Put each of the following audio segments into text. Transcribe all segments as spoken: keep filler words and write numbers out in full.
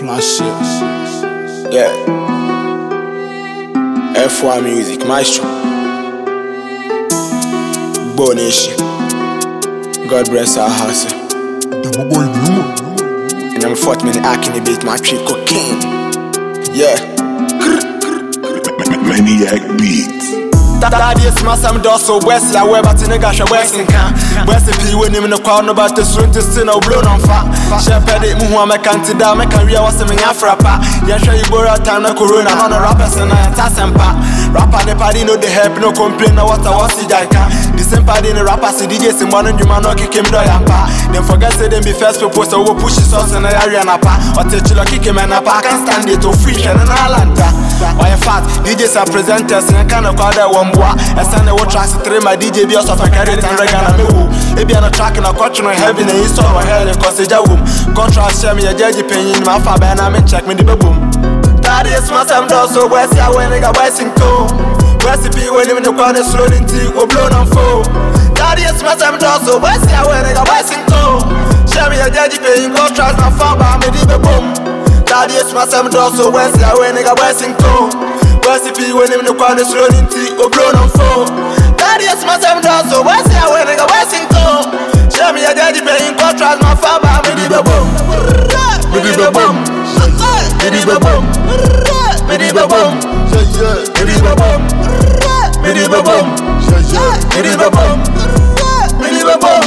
my shit. Yeah. F one music, maestro. Bonation. God bless our house. And I'm fourth minute acting a bit my trip cocaine. Yeah. Maniac Beats. Daddy is my some dorsal west, I wear but in a gash of Western can. West P when him in the crowd about the street to sin or blown on fire. Shepherd it, Muhammad can't down my career was in Africa. Yeah, sure you borrow time no corona on a rappers and I tass and pa. Rapper the party no the help, no complain no what I was the jaka. The same party in the rappers, the D Js in one and you man no kick him do yampa. Then forget say them be first proposed to push his sauce in the area napa. Or take you kick him and napa, I can't stand it to free and an Atlanta. Why in fact, D Js are presenters and I kind of call that one. I stand the watch tracks three my D J be also for carry it and regana me woo. It be on a track in a country no heaven and you saw my head cause it's a womb. Contrast share me a judge paying my father and I'm in check me the boom. Daddy is my some door so where's ya when I got westing too. Recipe when him in the corner slowing tea or blown on foe. Daddy is my some door so where's ya when I got westing too. Share me a judge paying contrast my father me the boom. Daddy is my some door so where's ya when I got westing too. Recipe when him in the corner slowing tea or blown on foe. Daddy is my seven dollars, so where's the when I got wasting too? Show me a daddy paying contrast, my father, me the boom. Me the boom. Me the boom. Me the boom. Me the boom. Me the boom. Me the boom. Me the boom.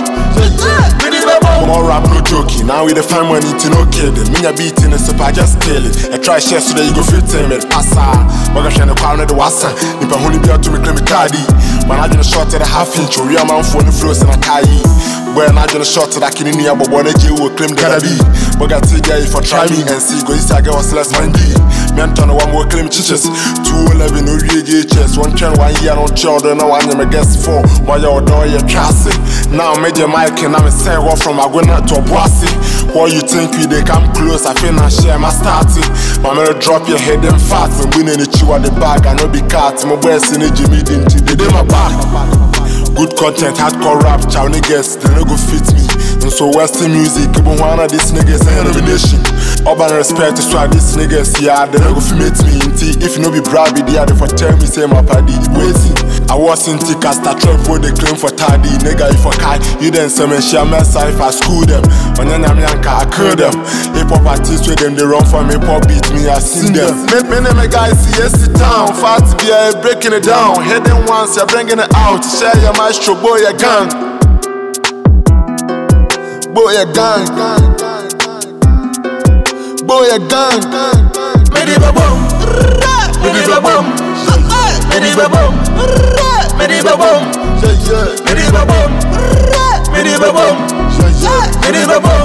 More rap, no joking. Now we the find money to no kidding. Me a beating it, so I just kill it. I try share so that you go feel timid. Passa, but I share the crown of the wassa. If I only be able to make me cardi. When I just short at a half inch, we are man for the flows and I carry. When I just short at a kidney, but one of you will claim the be. But I tell you if I try me and see, go inside, I was less money. Menton one more claim chiches. Two eleven, no real chess. One turn, one year on children, no one, I guess four. Why your door, you're trusting. Now, Major Mike and I'm a say off from a winner to a bossy. What you think we they come close? I feel I share my starting. My man drop your head and fat and winning the chew at the bag. I know be cat, my best in the Jimmy Dinty. They did my back. Good content, hardcore rap, chow niggas, they no go fit me. And so Western music, even one of these niggas a nomination. Urban respect is why these niggas, yeah, they no go fit me. If you no be brave, they are for tell me say my party waiting. I was in Ticasta trap where they claim for tardy. Nigga, if I kai, you then say me share mess if I school them. When I'm yanka, I kill them. Hip hop artists with them, they run for me, pop beat me, I seen them. Many of my guys see yes the town, fat be a breaking it down. Heading once, you're bringing it out. Share your maestro, boy, your gang. Boy, your gang. Boy, your gang. Medi baboom. Medi baboom. Medi baboom. Medi baboom. Medi baboom. Medi baboom. Medi baboom.